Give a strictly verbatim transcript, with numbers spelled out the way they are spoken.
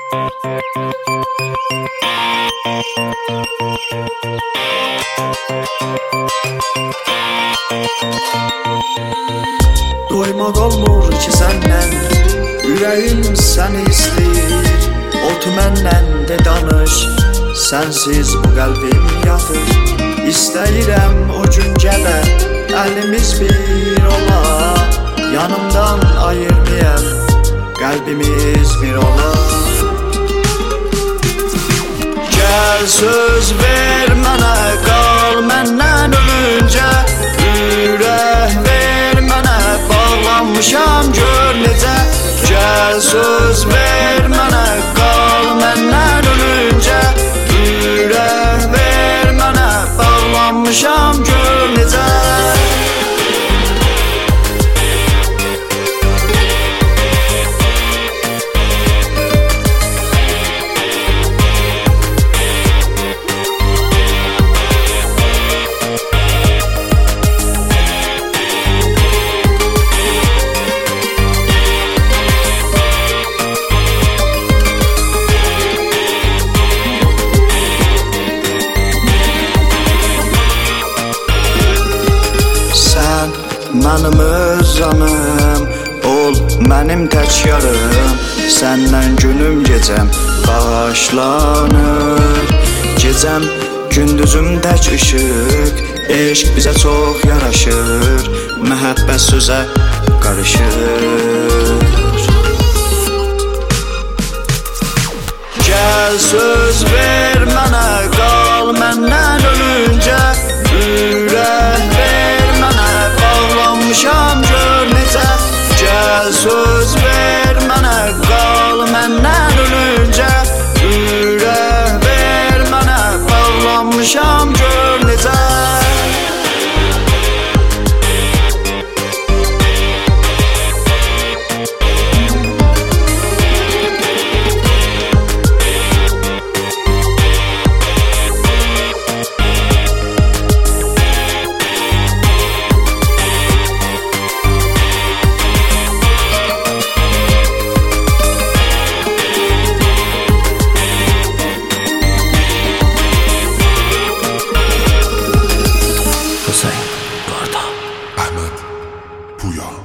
Doymaq olmur ki səndən, ürəyim səni istəyir. Otu məndən de danış, sənsiz bu qəlbim yatır. İstəyirəm o gün gələ, əlimiz bir ola. Yanımdan ayırmayam, qəlbimiz bir ola. Gəl söz ver mənə, qal məndən ölüncə. Ürək ver mənə, bağlanmışam gör necə. Gəl söz ver mənə, qal məndən ölüncə. Ürək ver mənə, bağlanmışam gör necə. Mənim öz canım, ol mənim tək yarım. Səndən günüm gecəm bağışlanır. Gecəm gündüzüm tək işıq, eşq bizə çox yaraşır. Məhəbbət sözə qarışır. Gəl söz ver mənə, qal məndən ölüncə. Ürək ver mənə, bağlanmışam gör necə. Gəl söz ver mənə, qal məndən ölüncə. Ürək ver mənə, bağlanmışam gör necə. Ahmet Puya.